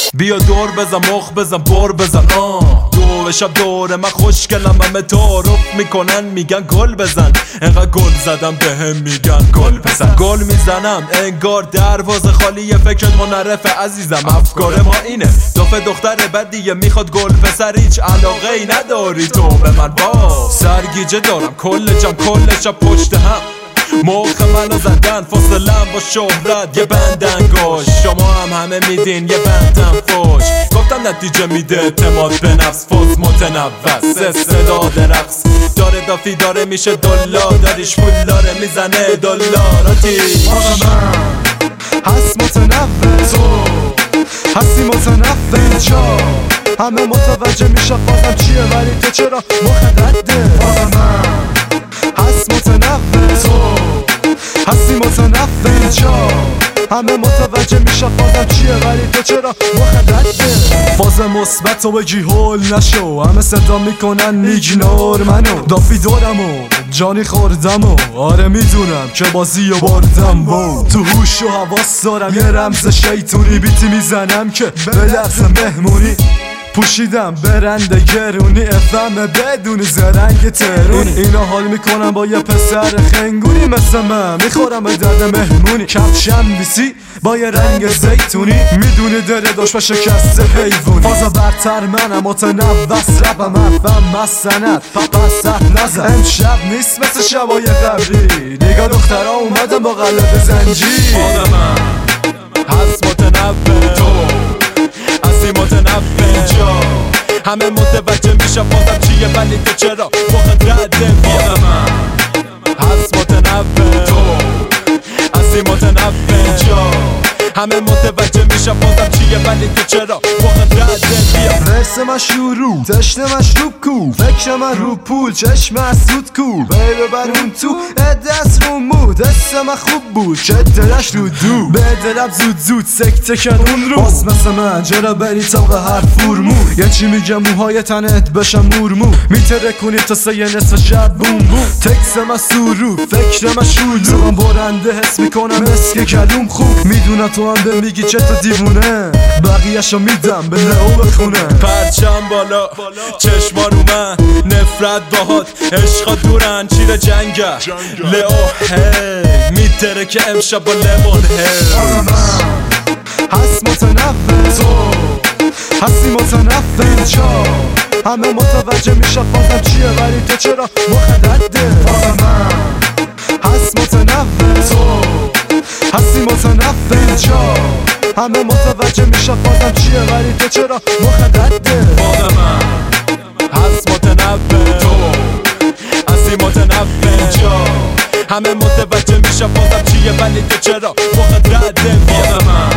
بیا دور بزن مخ بزن بر بزن دو شب دور من خوشگلم همه تعارف میکنن میگن گل بزن. انقدر گل زدم بهم میگن گل بزن. گل میزنم انگار دروازه خالیه فکرت منرفه عزیزم. افکار ما اینه دافه دختر بدیه میخواد گل پسر. هیچ علاقه ای نداری تو به من با سرگیجه دارم کل شب پشت هم موقع منو زدن فاصلم با شهرت یه بند انگاش. شما هم همه میدین یه بندم فوش. گفتم نتیجه میده اعتماد به نفس فوز متنوس استعداد رقص داره دافی داره میشه دلار داریش پول داره میزنه دلاراتی. آقا من هست متنوع تو هستی متنوع اینجا همه متوجه میشه بازم چیه ولی تو چرا مخدده. آقا من هست متنوع تو هستی متنوع اینجا همه متوجه میشه بازم چیه ولی تو چرا مخدده. فاز مثبت تو بگی هول نشو همه صدا میکنن ایگنور منو دافی دارم و جانی خوردم و آره میدونم که بازی و بردم با تو هوش و حواس دارم یه رمز شیطونی بیتی میزنم که به لحظه مهمونی پوشیدم برنده گرونی افهم بدون زرنگ ترونی. اینا حال میکنم با یه پسر خنگونی مثل من میخورم به درد مهمونی. کفشم بیسی با یه رنگ زیتونی میدونی داره داشت و شکست حیوونی. فازا برتر منم متنوس ربم افهم مسند پس نزن امشب نیست مثل شبای قبلی نگاه دخترها اومدم با قلب زنجیر. آدم هست متنوع تو هستی متنوع اینجا همه متوجه میشه بازم چیه ولی تو چرا مخدرده. آدم هست متنوع تو هستی متنوع اینجا همه متوجه میشه بازم چیه ولی تو چرا مخدرده. بیا رس من شروع تشت مشروب کو فکر من رو پول چشم اسود کو بیبه بر اون تو دست رو مود حس من خوب بود که دلش رو دو به دلم زود سکته کرد اون رو باز مثل من جرا بری طبق هر فرمو یه چی میگه موهای تنت بشم مورمو میتره کنی تا سه نصف شب بوم بوم تکس من سرو فکر من شلو من برنده حس میکنم اسک کلوم خوب میدونم تو هم به میگی چه تو دیوونه بقیه‌شو میدم به لئو بخونه. پرچم بالا چشما رو من نفرت باهات عشقا دورن چیره جنگه لئو هی میتره که امشب با لیمون هی. آقا من هست متنوع تو هستی متنوع اینجا همه متوجه میشه بازم چیه ولی تو چرا مخدده. آقا من هست متنوع تو هستی متنوع اینجا همه متوجه میشه بازم چیه ولی تو چرا مخدده. آدم هست متنوع تو هستی متنوع اینجا همه متوجه میشه بازم چیه ولی تو چرا مخدرده. آدم